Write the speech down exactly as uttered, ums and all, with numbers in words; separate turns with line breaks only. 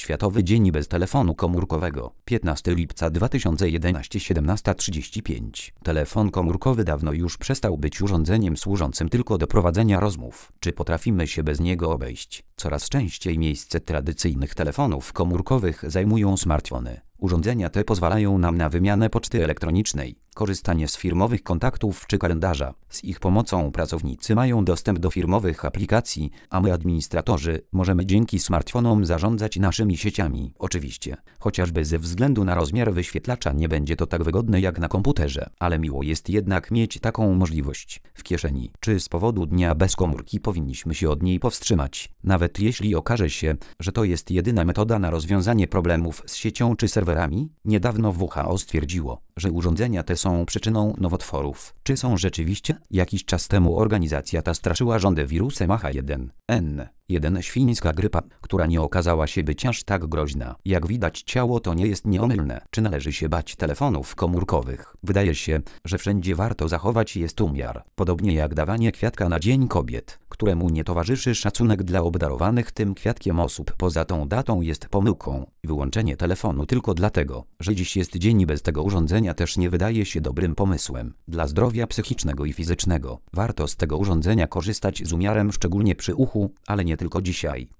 Światowy Dzień bez telefonu komórkowego. piętnastego lipca dwa tysiące jedenastego, siedemnasta trzydzieści pięć. Telefon komórkowy dawno już przestał być urządzeniem służącym tylko do prowadzenia rozmów. Czy potrafimy się bez niego obejść? Coraz częściej miejsce tradycyjnych telefonów komórkowych zajmują smartfony. Urządzenia te pozwalają nam na wymianę poczty elektronicznej, korzystanie z firmowych kontaktów czy kalendarza. Z ich pomocą pracownicy mają dostęp do firmowych aplikacji, a my, administratorzy, możemy dzięki smartfonom zarządzać naszymi sieciami. Oczywiście, chociażby ze względu na rozmiar wyświetlacza nie będzie to tak wygodne jak na komputerze, ale miło jest jednak mieć taką możliwość w kieszeni. Czy z powodu dnia bez komórki powinniśmy się od niej powstrzymać, nawet jeśli okaże się, że to jest jedyna metoda na rozwiązanie problemów z siecią czy serwerami? Niedawno W H O stwierdziło, że urządzenia te są przyczyną nowotworów. Czy są rzeczywiście? Jakiś czas temu organizacja ta straszyła rządy wirusem H jeden N jeden, świńska grypa, która nie okazała się być aż tak groźna. Jak widać, ciało to nie jest nieomylne. Czy należy się bać telefonów komórkowych? Wydaje się, że wszędzie warto zachować jest umiar. Podobnie jak dawanie kwiatka na Dzień Kobiet, któremu nie towarzyszy szacunek dla obdarowanych tym kwiatkiem osób poza tą datą, jest pomyłką. Wyłączenie telefonu tylko dlatego, że dziś jest dzień bez tego urządzenia, też nie wydaje się dobrym pomysłem. Dla zdrowia psychicznego i fizycznego warto z tego urządzenia korzystać z umiarem, szczególnie przy uchu, ale nie tylko dzisiaj.